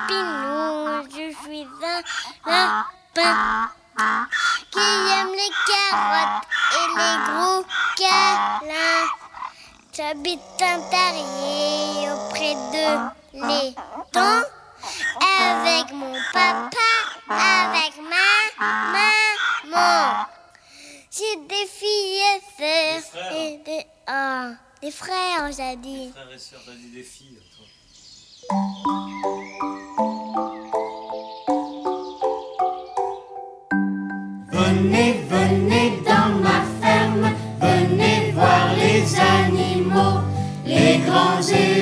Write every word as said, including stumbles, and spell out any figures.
champignon, je suis un lapin qui aime les carottes et les gros câlins. J'habite un terrier auprès de l'étang avec mon papa, avec ma maman. J'ai des filles et Des sœurs frères. et des... Oh, des frères, j'ai dit. Des frères et sœurs, t'as dit des filles, toi. Venez, venez dans ma ferme, venez voir les animaux, les grands et